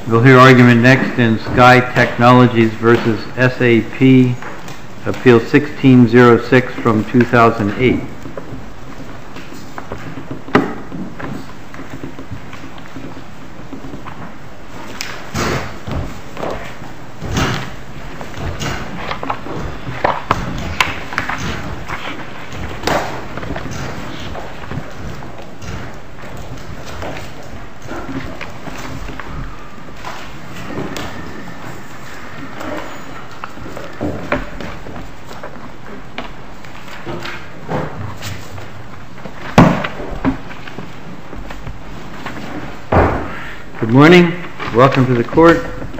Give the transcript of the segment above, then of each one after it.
We'll hear argument next in Sky Technologies versus SAP, Appeal 1606 from 2008. Good morning. Welcome to the court.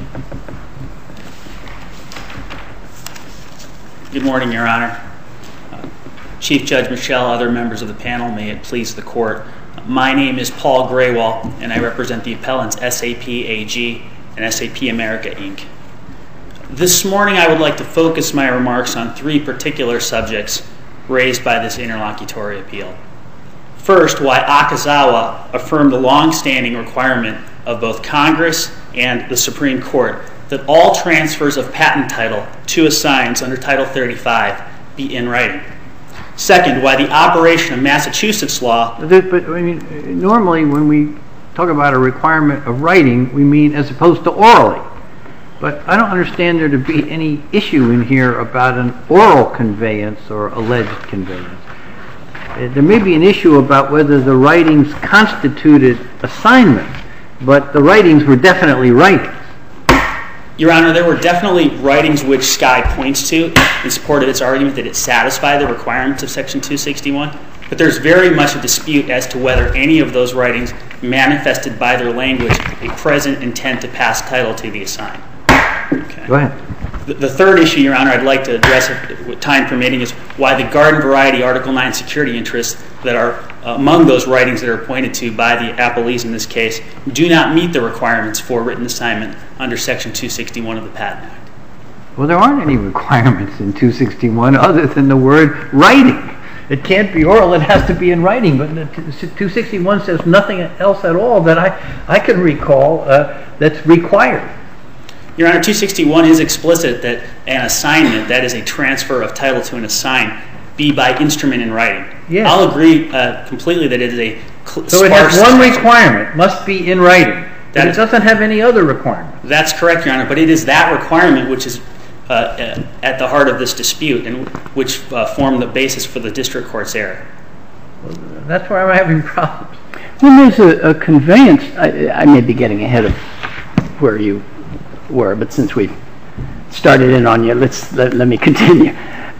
Good morning, Your Honor. Chief Judge Michelle, other members of the panel, may it please the court. My name is Paul Graywall, and I represent the appellants SAP AG and SAP America, Inc. This morning I would like to focus my remarks on three particular subjects raised by this interlocutory appeal. First, why Akazawa affirmed the long-standing requirement of both Congress and the Supreme Court that all transfers of patent title to assigns under Title 35 be in writing. Second, why the operation of Massachusetts law... Normally when we talk about a requirement of writing, we mean as opposed to orally. But I don't understand there to be any issue in here about an oral conveyance or alleged conveyance. There may be an issue about whether the writings constituted assignment, but the writings were definitely writings. Your Honor, there were definitely writings which Sky points to in support of its argument that it satisfied the requirements of Section 261, but there's very much a dispute as to whether any of those writings manifested by their language a present intent to pass title to the assigned. Okay. Go ahead. The third issue, Your Honor, I'd like to address, with time permitting, is why the garden variety Article 9 security interests that are among those writings that are pointed to by the appellees in this case do not meet the requirements for written assignment under Section 261 of the Patent Act. Well, there aren't any requirements in 261 other than the word writing. It can't be oral, it has to be in writing, but 261 says nothing else at all that I can recall that's required. Your Honor, 261 is explicit that an assignment, that is a transfer of title to an assigned, be by instrument in writing. Yes. I'll agree completely that it is a So it has one requirement, must be in writing. But it doesn't have any other requirement. That's correct, Your Honor, but it is that requirement which is at the heart of this dispute and which formed the basis for the district court's error. Well, that's where I'm having problems. When there's a conveyance, I may be getting ahead of where you were, but since we started in on you, let me continue.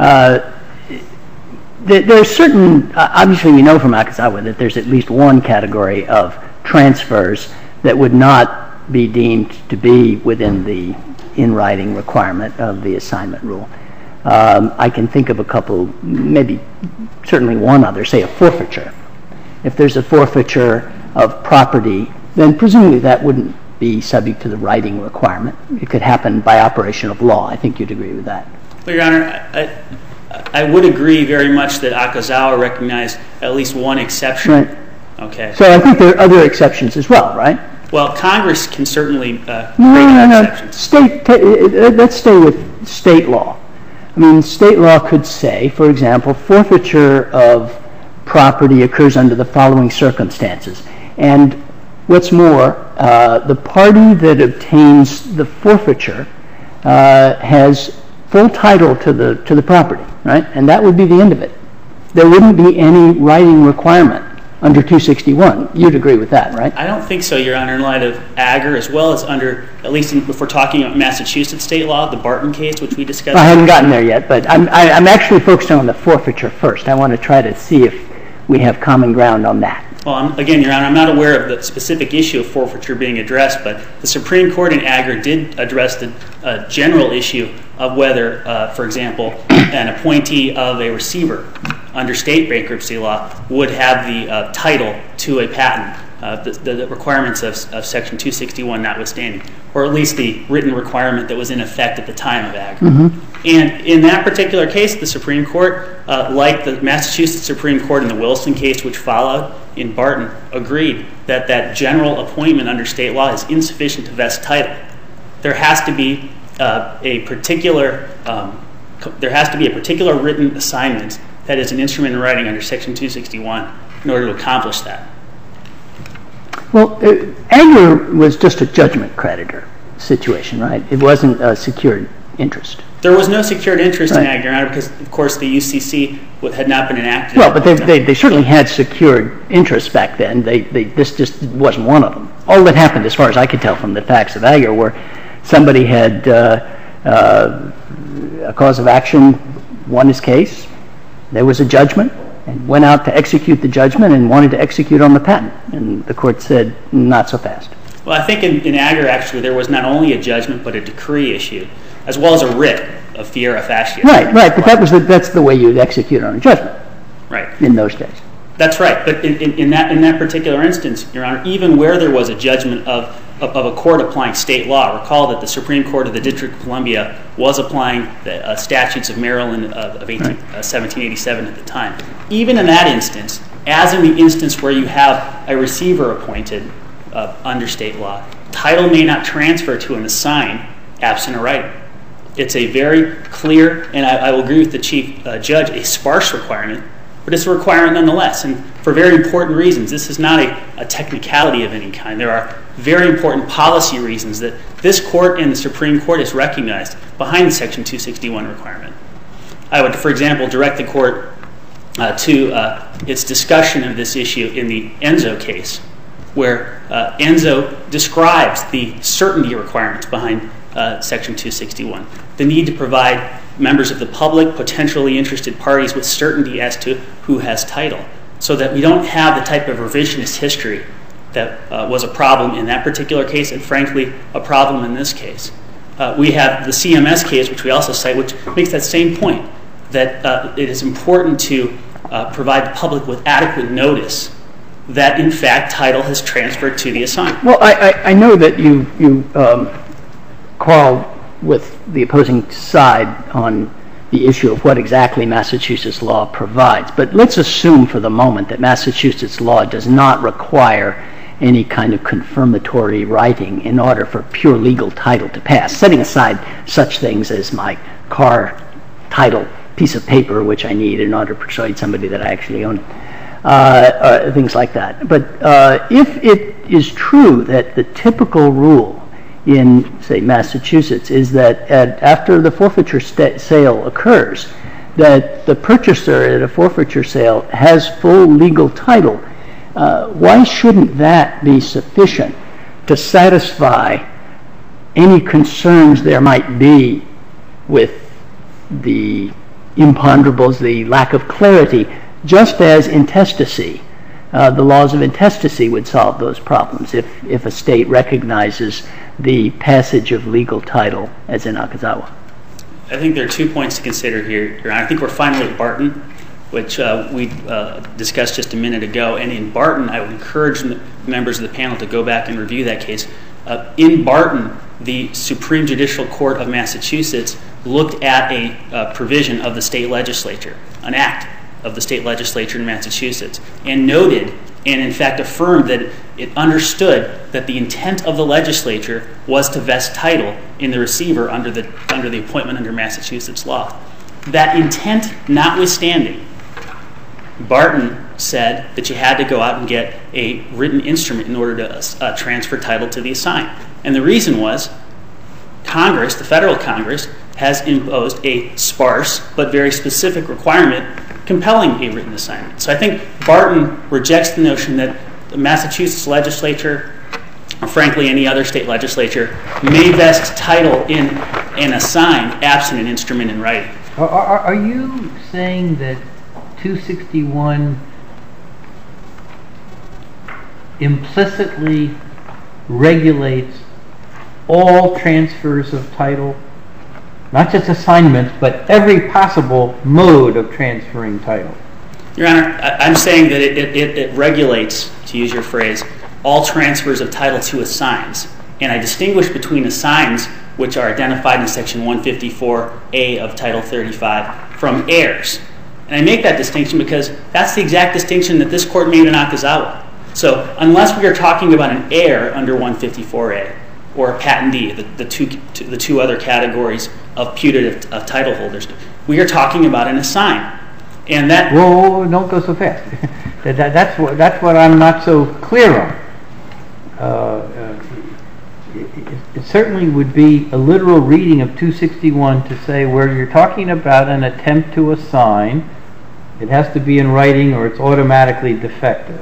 There's certain, obviously we know from Akazawa that there's at least one category of transfers that would not be deemed to be within the in-writing requirement of the assignment rule. I can think of a couple, maybe certainly one other, say a forfeiture. If there's a forfeiture of property, then presumably that wouldn't be subject to the writing requirement. It could happen by operation of law. I think you'd agree with that. Well, Your Honor, I would agree very much that Akazawa recognized at least one exception. Right. Okay. So I think there are other exceptions as well, right? Well, Congress can certainly create exceptions. Let's stay with state law. I mean, state law could say, for example, forfeiture of property occurs under the following circumstances. And what's more, the party that obtains the forfeiture has full title to the property, right? And that would be the end of it. There wouldn't be any writing requirement under 261. You'd agree with that, right? I don't think so, Your Honor, in light of Agar, as well as under, at least if we're talking about Massachusetts state law, the Barton case, which we discussed. I haven't gotten there yet, but I'm actually focused on the forfeiture first. I want to try to see if we have common ground on that. Well, again, Your Honor, I'm not aware of the specific issue of forfeiture being addressed, but the Supreme Court in Agar did address the general issue of whether, for example, an appointee of a receiver under state bankruptcy law would have the title to a patent, the requirements of Section 261 notwithstanding, or at least the written requirement that was in effect at the time of Agar. Mm-hmm. And in that particular case, the Supreme Court, like the Massachusetts Supreme Court in the Wilson case, which followed in Barton, agreed that that general appointment under state law is insufficient to vest title. There has to be a particular written assignment that is an instrument in writing under Section 261 in order to accomplish that. Well, Anger was just a judgment creditor situation, right? It wasn't a secured interest. There was no secured interest in Anger, Your Honor, because, of course, the UCC had not been enacted. Well, but they certainly had secured interests back then. This just wasn't one of them. All that happened, as far as I could tell from the facts of Anger, were somebody had a cause of action, won his case, there was a judgment, and went out to execute the judgment and wanted to execute on the patent. And the court said, not so fast. Well, I think in Anger, actually, there was not only a judgment, but a decree issued, as well as a writ of fiera facie. Right, but that's the way you'd execute on a judgment. Right. In those days. That's right. But in that particular instance, Your Honor, even where there was a judgment of a court applying state law, recall that the Supreme Court of the District of Columbia was applying the statutes of Maryland of 1787 at the time. Even in that instance, as in the instance where you have a receiver appointed under state law, title may not transfer to an assigned absent a writing. It's a very clear, and I will agree with the Chief Judge, a sparse requirement, but it's a requirement nonetheless, and for very important reasons. This is not a technicality of any kind. There are very important policy reasons that this Court and the Supreme Court has recognized behind the Section 261 requirement. I would, for example, direct the Court to its discussion of this issue in the Enzo case, where Enzo describes the certainty requirements behind Section 261, the need to provide members of the public, potentially interested parties, with certainty as to who has title, so that we don't have the type of revisionist history that was a problem in that particular case, and frankly, a problem in this case. We have the CMS case, which we also cite, which makes that same point, that it is important to provide the public with adequate notice that, in fact, title has transferred to the assigned. Well, I know that you quarrel with the opposing side on the issue of what exactly Massachusetts law provides, but let's assume for the moment that Massachusetts law does not require any kind of confirmatory writing in order for pure legal title to pass, setting aside such things as my car title piece of paper, which I need in order to persuade somebody that I actually own it, things like that. But if it is true that the typical rule in, say, Massachusetts is that after the forfeiture sale occurs, that the purchaser at a forfeiture sale has full legal title, why shouldn't that be sufficient to satisfy any concerns there might be with the imponderables, the lack of clarity, just as intestacy? The laws of intestacy would solve those problems if a state recognizes the passage of legal title, as in Akazawa. I think there are 2 points to consider here, Your Honor. I think we're finally at Barton, which we discussed just a minute ago. And in Barton, I would encourage members of the panel to go back and review that case. In Barton, the Supreme Judicial Court of Massachusetts looked at a provision of the state legislature, an act of the state legislature in Massachusetts, and noted and in fact affirmed that it understood that the intent of the legislature was to vest title in the receiver under the appointment under Massachusetts law. That intent notwithstanding, Barton said that you had to go out and get a written instrument in order to transfer title to the assigned. And the reason was Congress, the federal Congress, has imposed a sparse but very specific requirement compelling a written assignment. So I think Barton rejects the notion that the Massachusetts legislature, or frankly any other state legislature, may vest title in an assigned absent an instrument in writing. Are you saying that 261 implicitly regulates all transfers of title, not just assignments, but every possible mode of transferring title? Your Honor, I'm saying that it regulates, to use your phrase, all transfers of title to assigns, And I distinguish between assigns, which are identified in Section 154A of Title 35, from heirs. And I make that distinction because that's the exact distinction that this court made in Akazawa. So unless we are talking about an heir under 154A or a patentee, the two other categories of putative of title holders, we are talking about an assign. And that... Whoa, don't go so fast. That's what I'm not so clear on. It certainly would be a literal reading of 261 to say where you're talking about an attempt to assign, it has to be in writing or it's automatically defective.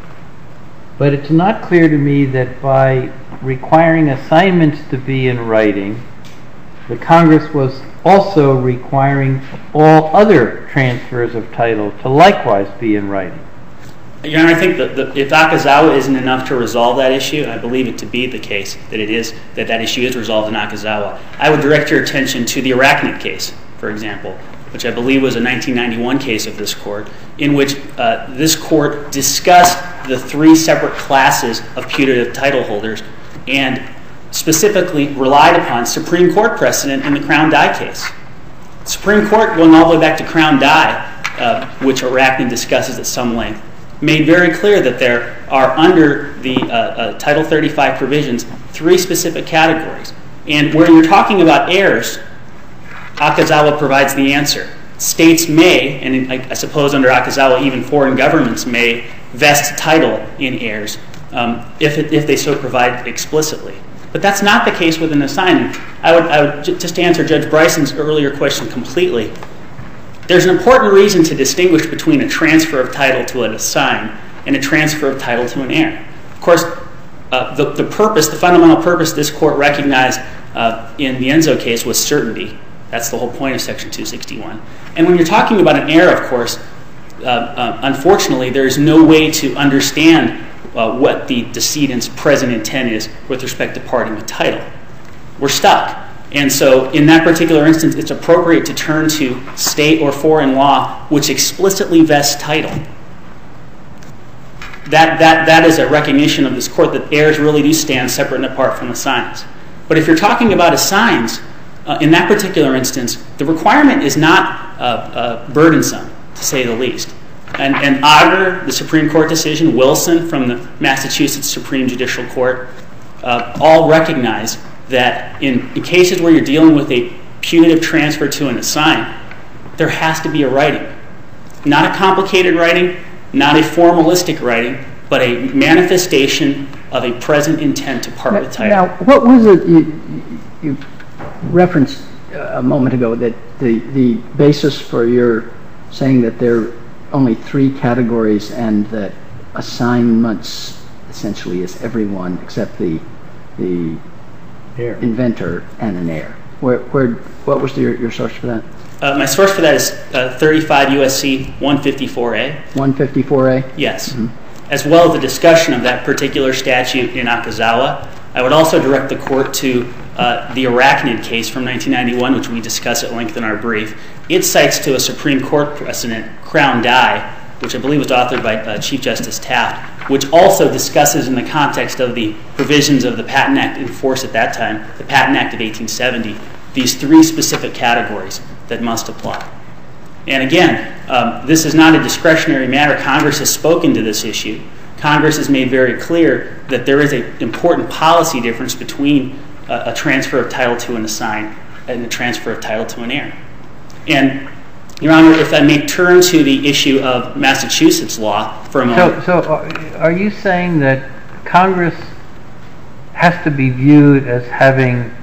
But it's not clear to me that by requiring assignments to be in writing, the Congress was also requiring all other transfers of title to likewise be in writing. Your Honor, I think that if Akazawa isn't enough to resolve that issue, and I believe it to be the case that it is, that issue is resolved in Akazawa, I would direct your attention to the Arachnid case, for example, which I believe was a 1991 case of this court, in which this court discussed the three separate classes of putative title holders and specifically relied upon Supreme Court precedent in the Crown Die case. Supreme Court, going all the way back to Crown Die, which Arachnid discusses at some length, made very clear that there are, under the Title 35 provisions, three specific categories. And where you're talking about heirs, Akazawa provides the answer. States may, and I suppose under Akazawa even foreign governments may, vest title in heirs if they so provide explicitly. But that's not the case with an assignment. I would just to answer Judge Bryson's earlier question completely, there's an important reason to distinguish between a transfer of title to an assign and a transfer of title to an heir. Of course, the fundamental purpose this court recognized in the Enzo case was certainty. That's the whole point of Section 261. And when you're talking about an heir, of course, unfortunately, there's no way to understand what the decedent's present intent is with respect to parting with title. We're stuck. And so in that particular instance, it's appropriate to turn to state or foreign law which explicitly vests title. That is a recognition of this court that heirs really do stand separate and apart from assigns. But if you're talking about assigns, in that particular instance, the requirement is not burdensome, to say the least. And Auger, the Supreme Court decision, Wilson from the Massachusetts Supreme Judicial Court, all recognize that in cases where you're dealing with a punitive transfer to an assign, there has to be a writing. Not a complicated writing, not a formalistic writing, but a manifestation of a present intent to part with title. Now, what was it you referenced a moment ago that the basis for your saying that there are only three categories and that assignments essentially is everyone except the inventor and an heir? What was your source for that? My source for that is 35 U.S.C. 154A. 154A? Yes. Mm-hmm. As well as the discussion of that particular statute in Akazawa. I would also direct the court to the Arachnid case from 1991, which we discuss at length in our brief. It cites to a Supreme Court precedent, Crown Die, which I believe was authored by Chief Justice Taft, which also discusses in the context of the provisions of the Patent Act in force at that time, the Patent Act of 1870, these three specific categories that must apply. And again, this is not a discretionary matter. Congress has spoken to this issue. Congress has made very clear that there is an important policy difference between a transfer of title to an assign and a transfer of title to an heir. And, Your Honor, if I may turn to the issue of Massachusetts law for a moment. So are you saying that Congress has to be viewed as having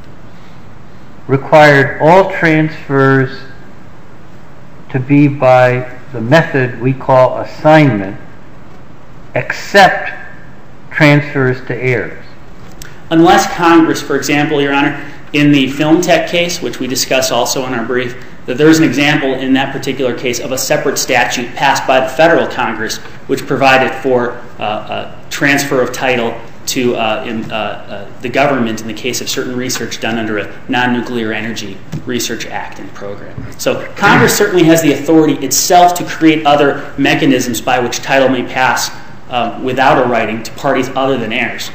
required all transfers to be by the method we call assignment, except transfers to heirs? Unless Congress, for example, Your Honor, in the Film Tech case, which we discuss also in our brief, that there is an example in that particular case of a separate statute passed by the federal Congress which provided for transfer of title to the government in the case of certain research done under a Non-Nuclear Energy Research Act and program. So Congress certainly has the authority itself to create other mechanisms by which title may pass without a writing to parties other than heirs.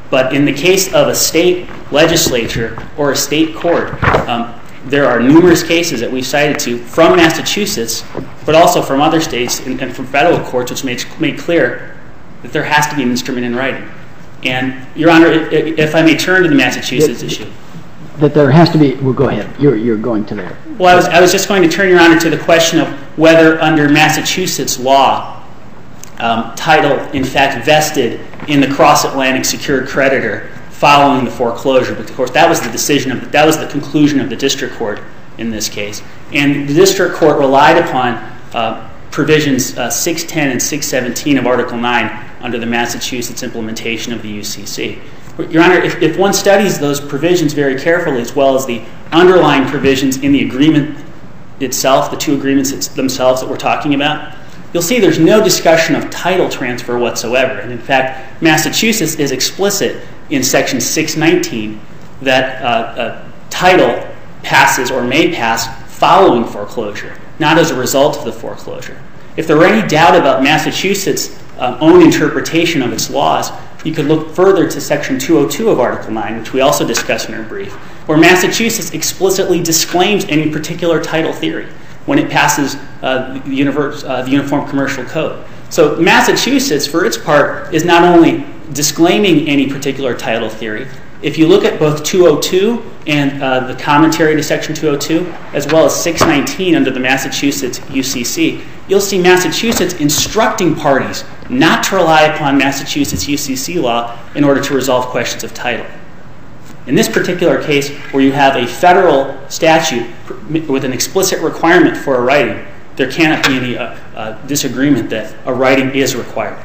But in the case of a state legislature or a state court, there are numerous cases that we've cited to from Massachusetts, but also from other states and from federal courts, which made clear that there has to be an instrument in writing. And, Your Honor, if I may turn to the Massachusetts issue. That there has to be, well, go ahead. You're going to there. Well, I was just going to turn, Your Honor, to the question of whether under Massachusetts law, title, in fact, vested in the cross-Atlantic secured creditor following the foreclosure. But, of course, that was the conclusion of the district court in this case. And the district court relied upon provisions 610 and 617 of Article 9 under the Massachusetts implementation of the UCC. Your Honor, if one studies those provisions very carefully, as well as the underlying provisions in the agreement itself, the two agreements themselves that we're talking about, you'll see there's no discussion of title transfer whatsoever. And in fact, Massachusetts is explicit in Section 619 that title passes or may pass following foreclosure, not as a result of the foreclosure. If there were any doubt about Massachusetts' own interpretation of its laws, you could look further to Section 202 of Article 9, which we also discussed in our brief, where Massachusetts explicitly disclaims any particular title theory when it passes the Uniform Commercial Code. So Massachusetts, for its part, is not only disclaiming any particular title theory. If you look at both 202 and the commentary to Section 202, as well as 619 under the Massachusetts UCC, you'll see Massachusetts instructing parties not to rely upon Massachusetts UCC law in order to resolve questions of title. In this particular case, where you have a federal statute with an explicit requirement for a writing, there cannot be any disagreement that a writing is required.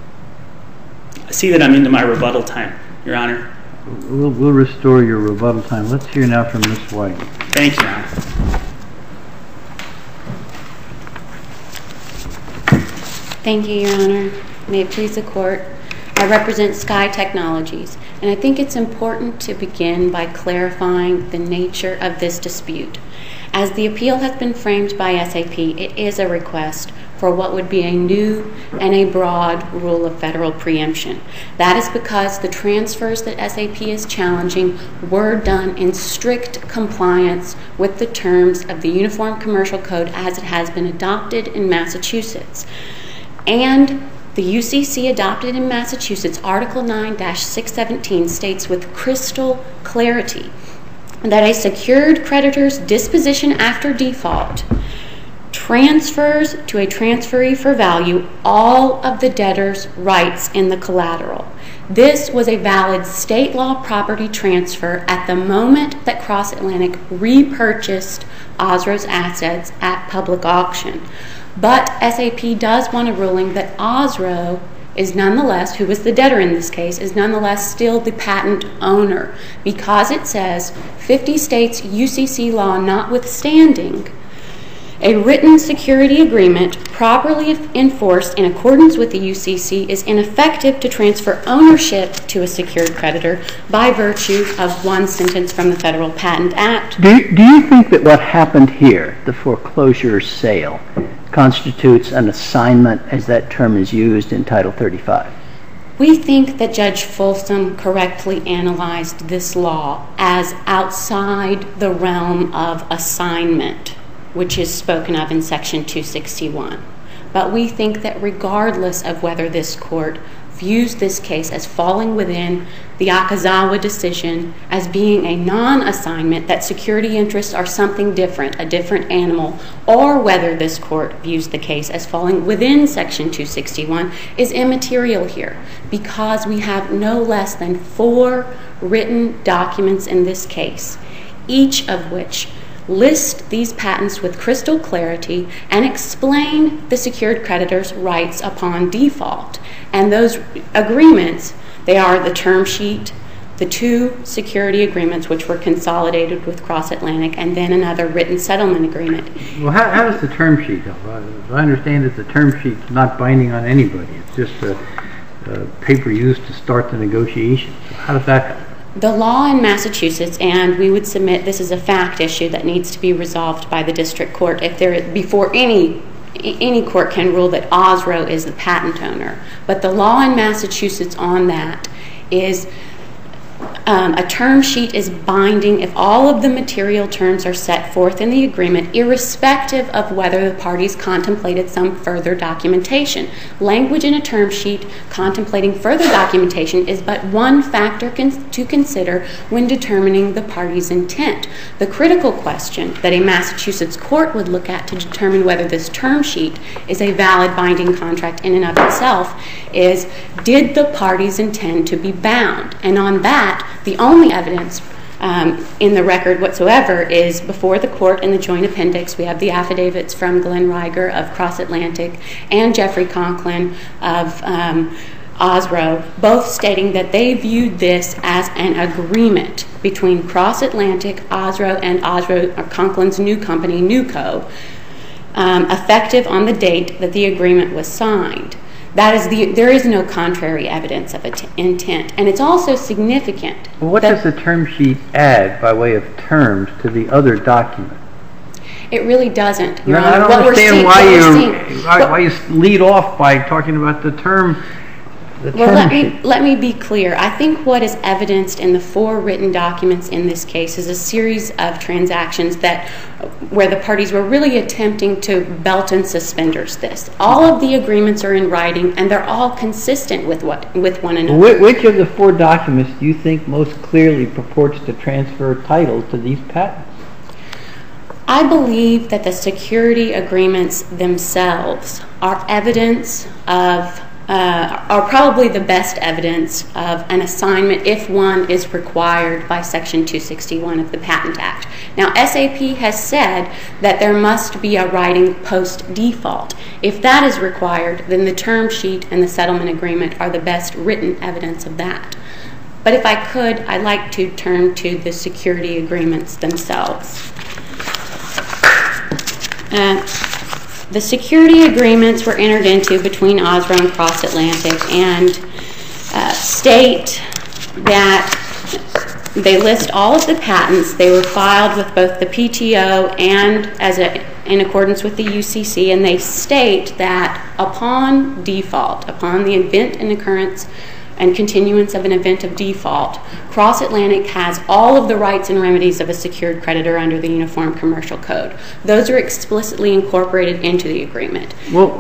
I see that I'm into my rebuttal time, Your Honor. We'll restore your rebuttal time. Let's hear now from Ms. White. Thank you, Your Honor. Thank you, Your Honor. May it please the Court. I represent Sky Technologies, and I think it's important to begin by clarifying the nature of this dispute. As the appeal has been framed by SAP, it is a request for what would be a new and a broad rule of federal preemption. That is because the transfers that SAP is challenging were done in strict compliance with the terms of the Uniform Commercial Code as it has been adopted in Massachusetts. And the UCC adopted in Massachusetts, Article 9-617 states with crystal clarity that a secured creditor's disposition after default transfers to a transferee for value all of the debtor's rights in the collateral. This was a valid state law property transfer at the moment that CrossAtlantic repurchased Osro's assets at public auction. But SAP does want a ruling that Osro is nonetheless, who was the debtor in this case, is nonetheless still the patent owner because it says 50 states UCC law notwithstanding, a written security agreement properly enforced in accordance with the UCC is ineffective to transfer ownership to a secured creditor by virtue of one sentence from the Federal Patent Act. Do you think that what happened here, the foreclosure sale, constitutes an assignment as that term is used in Title 35? We think that Judge Folsom correctly analyzed this law as outside the realm of assignment, which is spoken of in Section 261. But we think that regardless of whether this court views this case as falling within the Akazawa decision as being a non-assignment, that security interests are something different, a different animal, or whether this court views the case as falling within Section 261 is immaterial here because we have no less than 4 written documents in this case, each of which list these patents with crystal clarity and explain the secured creditor's rights upon default. And those agreements, they are the term sheet, the 2 security agreements which were consolidated with CrossAtlantic, and then another written settlement agreement. Well, how does the term sheet help? I understand that the term sheet's not binding on anybody. It's just a paper used to start the negotiations. So how does that help? The law in Massachusetts, and we would submit this is a fact issue that needs to be resolved by the district court before any court can rule that Osro is the patent owner. But the law in Massachusetts on that is a term sheet is binding if all of the material terms are set forth in the agreement, irrespective of whether the parties contemplated some further documentation. Language in a term sheet contemplating further documentation is but one factor to consider when determining the party's intent. The critical question that a Massachusetts court would look at to determine whether this term sheet is a valid binding contract in and of itself is, did the parties intend to be bound? And on that, the only evidence in the record whatsoever is before the court in the joint appendix. We have the affidavits from Glenn Reiger of Cross Atlantic and Jeffrey Conklin of Osro, both stating that they viewed this as an agreement between Cross Atlantic, Osro, and Conklin's new company, Newco, effective on the date that the agreement was signed. There is no contrary evidence of intent, and it's also significant. Well, what does the term sheet add by way of terms to the other document? It really doesn't. No, I don't understand why you lead off by talking about the term. Let me be clear. I think what is evidenced in the 4 written documents in this case is a series of transactions where the parties were really attempting to belt and suspenders this. All of the agreements are in writing, and they're all consistent with one another. Which of the 4 documents do you think most clearly purports to transfer title to these patents? I believe that the security agreements themselves are evidence of are probably the best evidence of an assignment if one is required by Section 261 of the Patent Act. Now, SAP has said that there must be a writing post-default. If that is required, then the term sheet and the settlement agreement are the best written evidence of that. But if I could, I'd like to turn to the security agreements themselves. The security agreements were entered into between Osro and Cross Atlantic and state that they list all of the patents. They were filed with both the PTO and in accordance with the UCC, and they state that upon default, upon the event and occurrence and continuance of an event of default, Cross Atlantic has all of the rights and remedies of a secured creditor under the Uniform Commercial Code. Those are explicitly incorporated into the agreement. Well,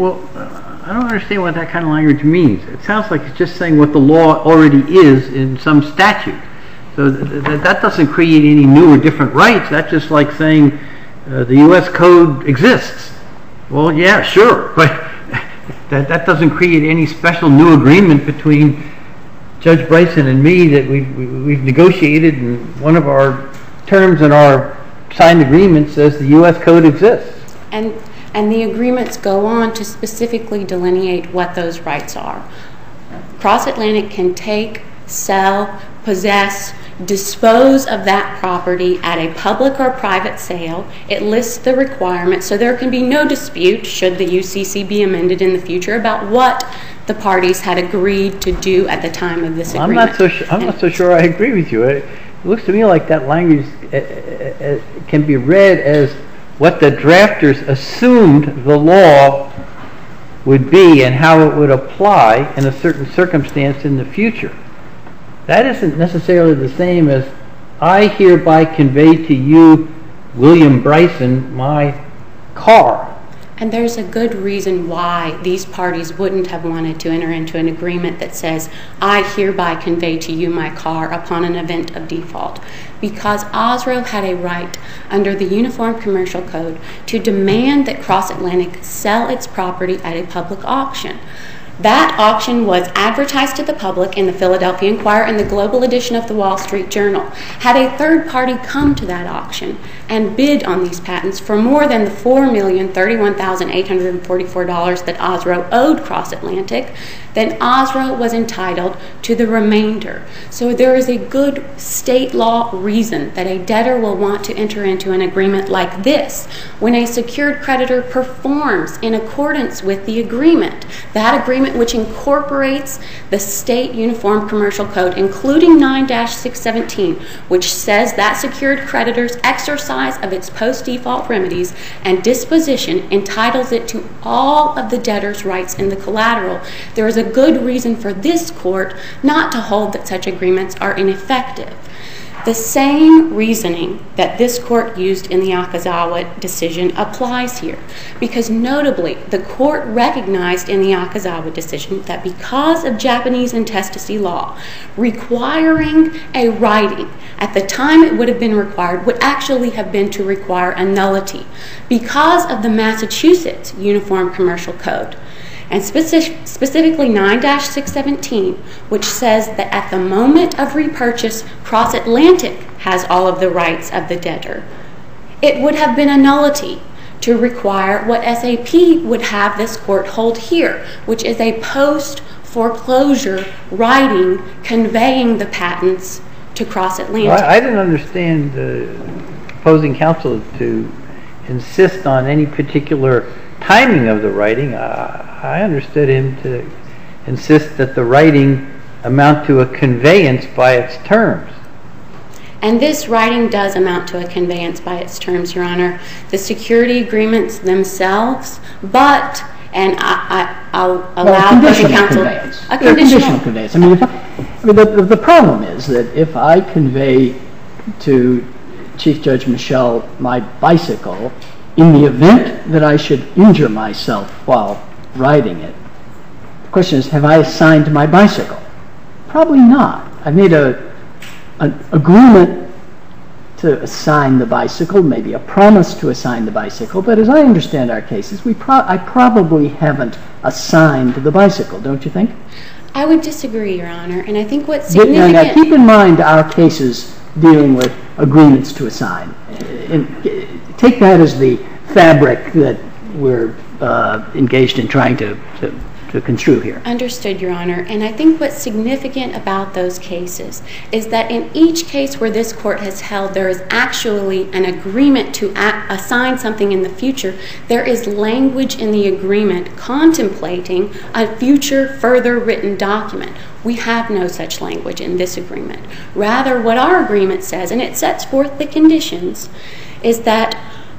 I don't understand what that kind of language means. It sounds like it's just saying what the law already is in some statute. So that doesn't create any new or different rights. That's just like saying the U.S. Code exists. Well, yeah, sure, but that doesn't create any special new agreement between Judge Bryson and me that we've negotiated, and one of our terms in our signed agreement says the U.S. Code exists. And the agreements go on to specifically delineate what those rights are. Cross Atlantic can take, sell, possess, dispose of that property at a public or private sale. It lists the requirements, so there can be no dispute, should the UCC be amended in the future, about what the parties had agreed to do at the time of this agreement. I'm not so sure I agree with you. It looks to me like that language can be read as what the drafters assumed the law would be and how it would apply in a certain circumstance in the future. That isn't necessarily the same as I hereby convey to you, William Bryson, my car. And there's a good reason why these parties wouldn't have wanted to enter into an agreement that says, I hereby convey to you my car upon an event of default. Because Osro had a right under the Uniform Commercial Code to demand that Cross Atlantic sell its property at a public auction. That auction was advertised to the public in the Philadelphia Inquirer and the global edition of the Wall Street Journal. Had a third party come to that auction and bid on these patents for more than the $4,031,844 that Osro owed Cross Atlantic, then Osro was entitled to the remainder. So there is a good state law reason that a debtor will want to enter into an agreement like this when a secured creditor performs in accordance with the agreement. That agreement which incorporates the state Uniform Commercial Code, including 9-617, which says that secured creditor's exercise of its post-default remedies and disposition entitles it to all of the debtor's rights in the collateral. There is a good reason for this court not to hold that such agreements are ineffective. The same reasoning that this court used in the Akazawa decision applies here, because notably the court recognized in the Akazawa decision that because of Japanese intestacy law, requiring a writing at the time it would have been required would actually have been to require a nullity because of the Massachusetts Uniform Commercial Code. And specifically 9-617, which says that at the moment of repurchase, Cross-Atlantic has all of the rights of the debtor. It would have been a nullity to require what SAP would have this court hold here, which is a post-foreclosure writing conveying the patents to Cross-Atlantic. Well, I didn't understand the opposing counsel to insist on any particular timing of the writing. I understood him to insist that the writing amount to a conveyance by its terms. And this writing does amount to a conveyance by its terms, Your Honor. The security agreements themselves, but, and I'll allow opposing counsel a conditional conveyance. I mean, the problem is that if I convey to Chief Judge Michel my bicycle, in the event that I should injure myself while riding it, the question is, have I assigned my bicycle? Probably not. I've made an agreement to assign the bicycle, maybe a promise to assign the bicycle, but as I understand our cases, I probably haven't assigned the bicycle, don't you think? I would disagree, Your Honor, and I think what's significant... Now keep in mind our cases dealing with agreements to assign. Take that as the fabric that we're engaged in trying to construe here. Understood, Your Honor. And I think what's significant about those cases is that in each case where this court has held there is actually an agreement to assign something in the future, there is language in the agreement contemplating a future further written document. We have no such language in this agreement. Rather, what our agreement says, and it sets forth the conditions, is that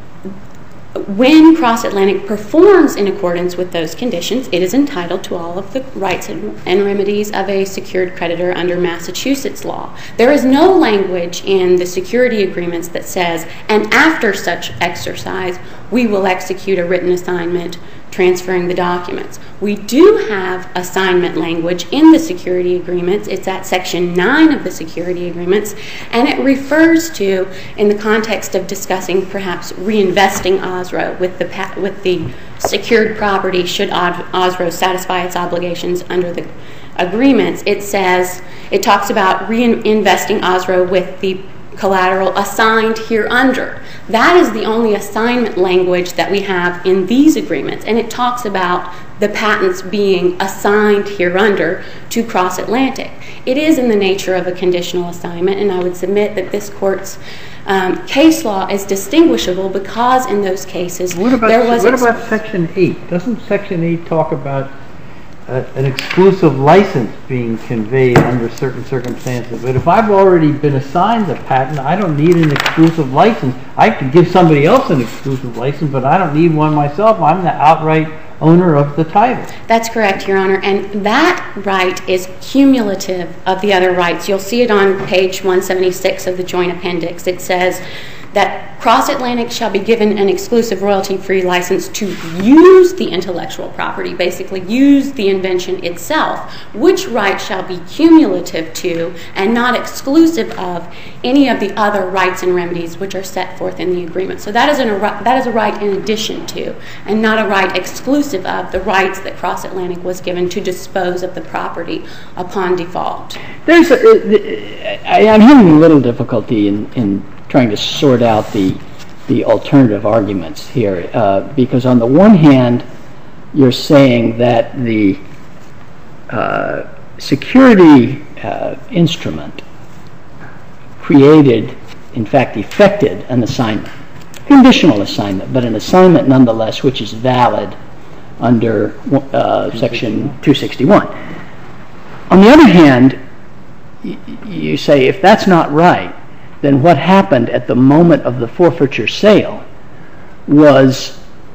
when Cross-Atlantic performs in accordance with those conditions, it is entitled to all of the rights and remedies of a secured creditor under Massachusetts law. There is no language in the security agreements that says, and after such exercise, we will execute a written assignment transferring the documents. We do have assignment language in the security agreements. It's at Section 9 of the security agreements, and it refers to, in the context of discussing perhaps reinvesting OSRO with the secured property should OSRO satisfy its obligations under the agreements, it talks about reinvesting OSRO with the collateral assigned hereunder. That is the only assignment language that we have in these agreements, and it talks about the patents being assigned hereunder to Cross-Atlantic. It is in the nature of a conditional assignment, and I would submit that this court's case law is distinguishable because in those cases What about Section 8? Doesn't Section 8 talk about an exclusive license being conveyed under certain circumstances? But if I've already been assigned the patent, I don't need an exclusive license. I could give somebody else an exclusive license, but I don't need one myself. I'm the outright owner of the title. That's correct, Your Honor, and that right is cumulative of the other rights. You'll see it on page 176 of the joint appendix. It says that Cross-Atlantic shall be given an exclusive royalty-free license to use the intellectual property, basically use the invention itself, which right shall be cumulative to and not exclusive of any of the other rights and remedies which are set forth in the agreement. So that is a right in addition to, and not a right exclusive of, the rights that Cross-Atlantic was given to dispose of the property upon default. I'm having a little difficulty in trying to sort out the alternative arguments here, because on the one hand, you're saying that the security instrument created, in fact, effected an assignment, conditional assignment, but an assignment nonetheless which is valid under Section 261. On the other hand, you say if that's not right, then what happened at the moment of the forfeiture sale was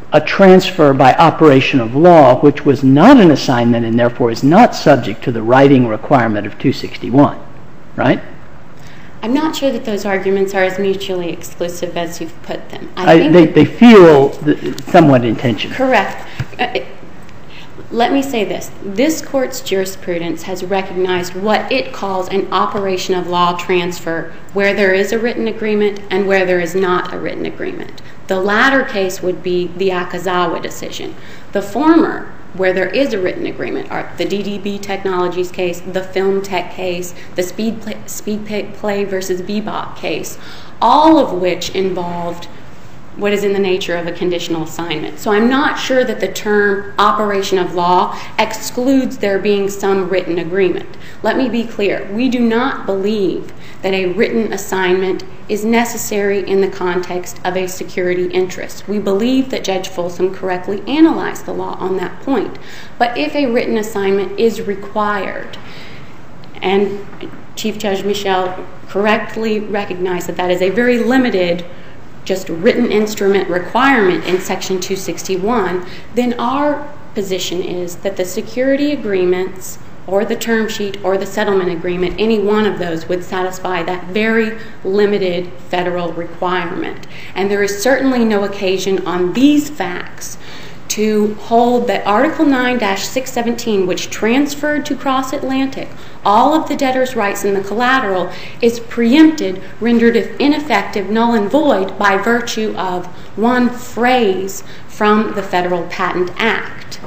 a transfer by operation of law, which was not an assignment and therefore is not subject to the writing requirement of 261, right? I'm not sure that those arguments are as mutually exclusive as you've put them. They feel somewhat in tension. Correct. Let me say this. This Court's jurisprudence has recognized what it calls an operation of law transfer where there is a written agreement and where there is not a written agreement. The latter case would be the Akazawa decision. The former, where there is a written agreement, are the DDB Technologies case, the Film Tech case, the Speed Play versus Bebop case, all of which involved what is in the nature of a conditional assignment. So I'm not sure that the term operation of law excludes there being some written agreement. Let me be clear. We do not believe that a written assignment is necessary in the context of a security interest. We believe that Judge Folsom correctly analyzed the law on that point. But if a written assignment is required, and Chief Judge Michel correctly recognized that that is a very limited just written instrument requirement in Section 261, then our position is that the security agreements or the term sheet or the settlement agreement, any one of those would satisfy that very limited federal requirement. And there is certainly no occasion on these facts to hold that Article 9-617, which transferred to Cross Atlantic all of the debtor's rights in the collateral, is preempted, rendered ineffective, null and void by virtue of one phrase from the Federal Patent Act.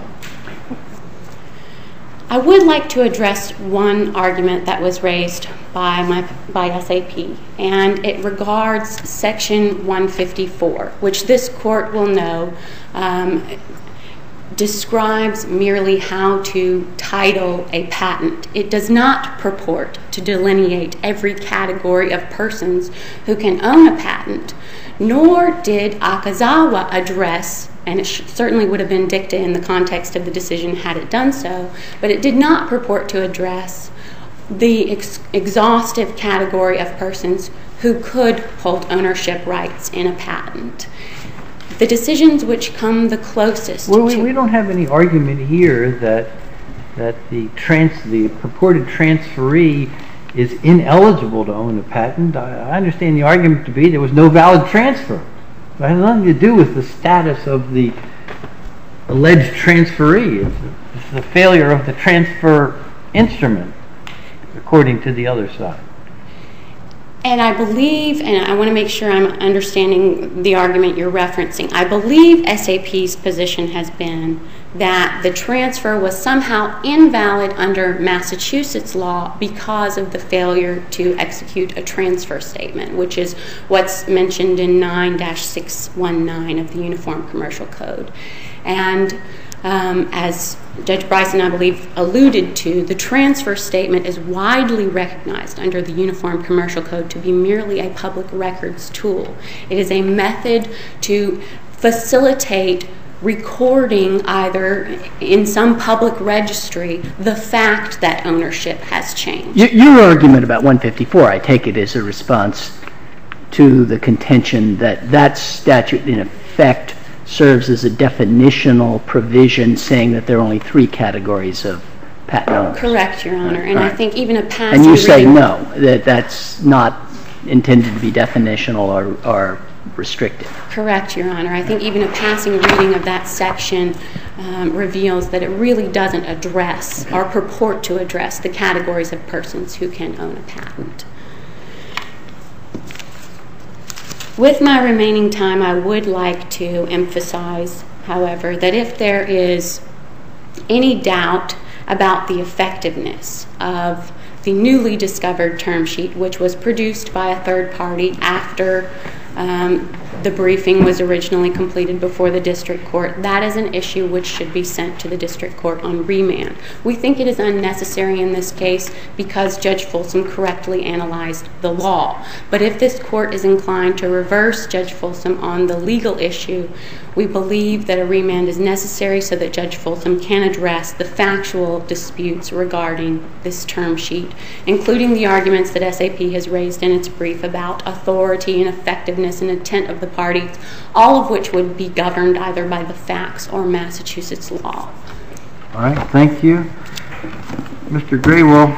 I would like to address one argument that was raised by SAP, and it regards Section 154, which this Court will know describes merely how to title a patent. It does not purport to delineate every category of persons who can own a patent, nor did Akazawa address, and it certainly would have been dicta in the context of the decision had it done so, but it did not purport to address the exhaustive category of persons who could hold ownership rights in a patent. The decisions which come the closest we don't have any argument here that the purported transferee is ineligible to own a patent. I understand the argument to be there was no valid transfer. It has nothing to do with the status of the alleged transferee. It's the failure of the transfer instrument, according to the other side. And I believe, and I want to make sure I'm understanding the argument you're referencing, I believe SAP's position has been that the transfer was somehow invalid under Massachusetts law because of the failure to execute a transfer statement, which is what's mentioned in 9-619 of the Uniform Commercial Code. And as Judge Bryson, I believe, alluded to, the transfer statement is widely recognized under the Uniform Commercial Code to be merely a public records tool. It is a method to facilitate recording either in some public registry the fact that ownership has changed. Your argument about 154, I take it, is a response to the contention that that statute in effect serves as a definitional provision saying that there are only three categories of patent owners. Correct, Your Honor. And I think even a passing And you say reading, no, that that's not intended to be definitional or restrictive. Correct, Your Honor. I think even a passing reading of that section reveals that it really doesn't address or purport to address the categories of persons who can own a patent. With my remaining time, I would like to emphasize, however, that if there is any doubt about the effectiveness of the newly discovered term sheet, which was produced by a third party after the briefing was originally completed before the district court, that is an issue which should be sent to the district court on remand. We think it is unnecessary in this case because Judge Folsom correctly analyzed the law. But if this court is inclined to reverse Judge Folsom on the legal issue, we believe that a remand is necessary so that Judge Folsom can address the factual disputes regarding this term sheet, including the arguments that SAP has raised in its brief about authority and effectiveness effectiveness and intent of the parties, all of which would be governed either by the facts or Massachusetts law. All right, thank you. Mr. Graywell,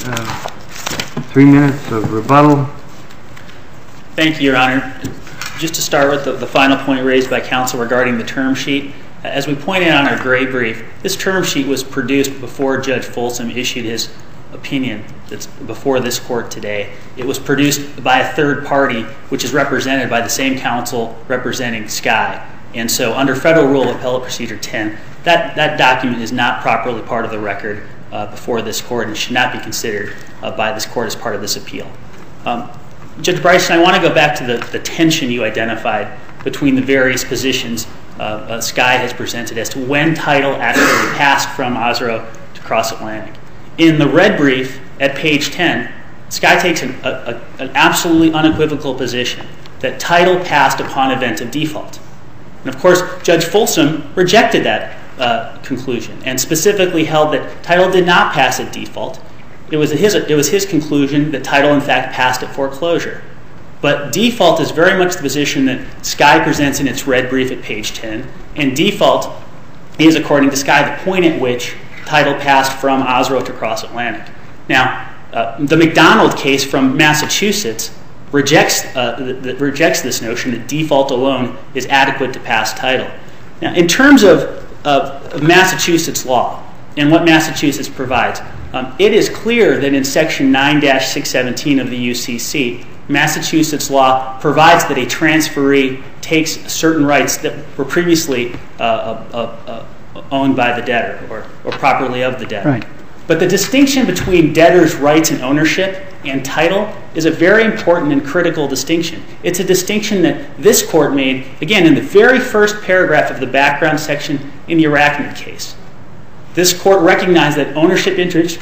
3 minutes of rebuttal. Thank you, Your Honor. Just to start with the final point raised by counsel regarding the term sheet, as we pointed out in our gray brief, this term sheet was produced before Judge Folsom issued his opinion that's before this court today. It was produced by a third party, which is represented by the same counsel representing Sky. And so under Federal Rule of Appellate Procedure 10, that document is not properly part of the record before this court and should not be considered by this court as part of this appeal. Judge Bryson, I want to go back to the tension you identified between the various positions Sky has presented as to when title actually passed from Osro to Cross Atlantic. In the red brief at page 10, Sky takes an absolutely unequivocal position that title passed upon event of default. And of course, Judge Folsom rejected that conclusion and specifically held that title did not pass at default. It was his conclusion that title in fact passed at foreclosure. But default is very much the position that Sky presents in its red brief at page 10, and default is, according to Sky, the point at which title passed from Osro to Cross Atlantic. Now, the McDonald case from Massachusetts rejects this notion that default alone is adequate to pass title. Now, in terms of Massachusetts law and what Massachusetts provides, it is clear that in Section 9-617 of the UCC, Massachusetts law provides that a transferee takes certain rights that were previously owned by the debtor or properly of the debtor. Right. But the distinction between debtor's rights and ownership and title is a very important and critical distinction. It's a distinction that this court made, again, in the very first paragraph of the background section in the Arachnid case. This court recognized that ownership interests,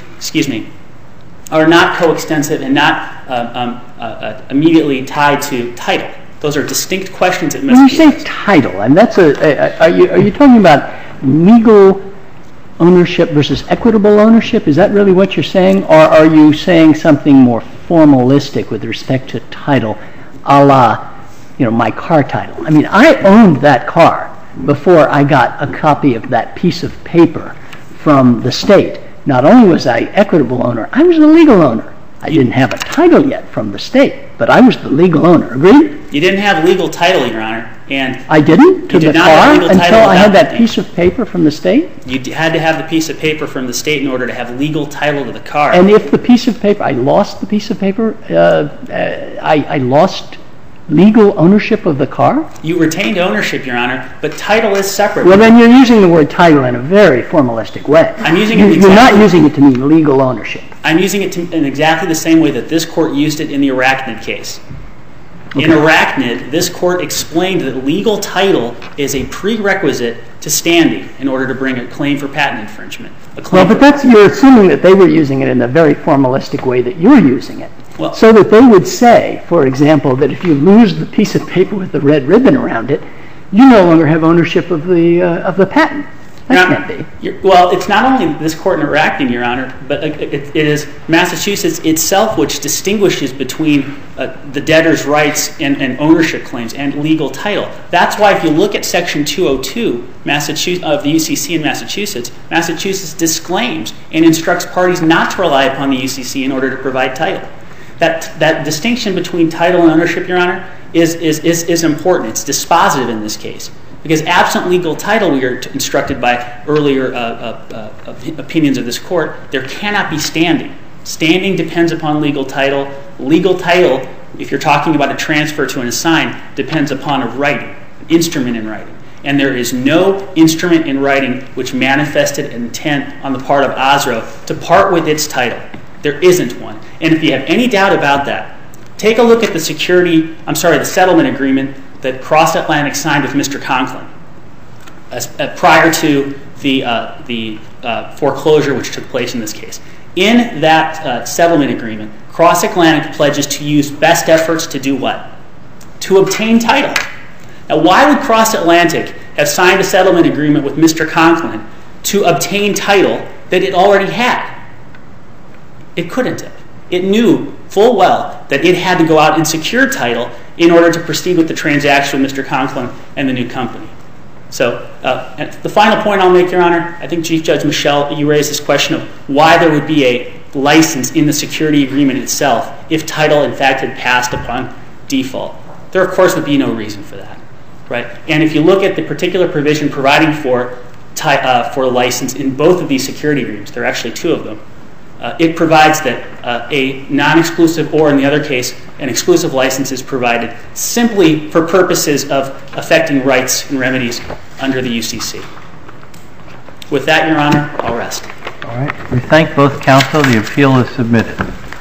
are not coextensive and not immediately tied to title. Those are distinct questions that must be asked. When you say title, and are you talking about legal ownership versus equitable ownership? Is that really what you're saying, or are you saying something more formalistic with respect to title, a la, my car title? I mean, I owned that car before I got a copy of that piece of paper from the state. Not only was I equitable owner, I was the legal owner. I didn't have a title yet from the state, but I was the legal owner. Agreed? You didn't have legal title, Your Honor. And I didn't to the car until I had that piece of paper from the state? You had to have the piece of paper from the state in order to have legal title to the car. And if the piece of paper, I lost the piece of paper, I lost legal ownership of the car? You retained ownership, Your Honor, but title is separate. Well, then you're using the word title in a very formalistic way. I'm using it You're not using it to mean legal ownership. I'm using it in exactly the same way that this court used it in the Arachnid case. Okay. In Arachnid, this court explained that legal title is a prerequisite to standing in order to bring a claim for patent infringement. Well, but you're assuming that they were using it in the very formalistic way that you're using it. Well, so that they would say, for example, that if you lose the piece of paper with the red ribbon around it, you no longer have ownership of the patent. That can't be. Well, it's not only this court in Arachnid, Your Honor, but it is Massachusetts itself which distinguishes between the debtor's rights and ownership claims and legal title. That's why if you look at Section 202 of the UCC in Massachusetts, Massachusetts disclaims and instructs parties not to rely upon the UCC in order to provide title. That distinction between title and ownership, Your Honor, is important. It's dispositive in this case. Because absent legal title, we are instructed by earlier opinions of this court, there cannot be standing. Standing depends upon legal title. Legal title, if you're talking about a transfer to an assign, depends upon a writing, an instrument in writing. And there is no instrument in writing which manifested intent on the part of Osro to part with its title. There isn't one. And if you have any doubt about that, take a look at the settlement agreement that Cross Atlantic signed with Mr. Conklin prior to the foreclosure which took place in this case. In that settlement agreement, Cross Atlantic pledges to use best efforts to do what? To obtain title. Now, why would Cross Atlantic have signed a settlement agreement with Mr. Conklin to obtain title that it already had? It couldn't have. It knew full well that it had to go out and secure title in order to proceed with the transaction with Mr. Conklin and the new company. So the final point I'll make, Your Honor, I think Chief Judge Michel, you raised this question of why there would be a license in the security agreement itself if title, in fact, had passed upon default. There, of course, would be no reason for that, right? And if you look at the particular provision providing for a license in both of these security agreements, there are actually two of them, it provides that a non-exclusive or, in the other case, an exclusive license is provided simply for purposes of affecting rights and remedies under the UCC. With that, Your Honor, I'll rest. All right. We thank both counsel. The appeal is submitted.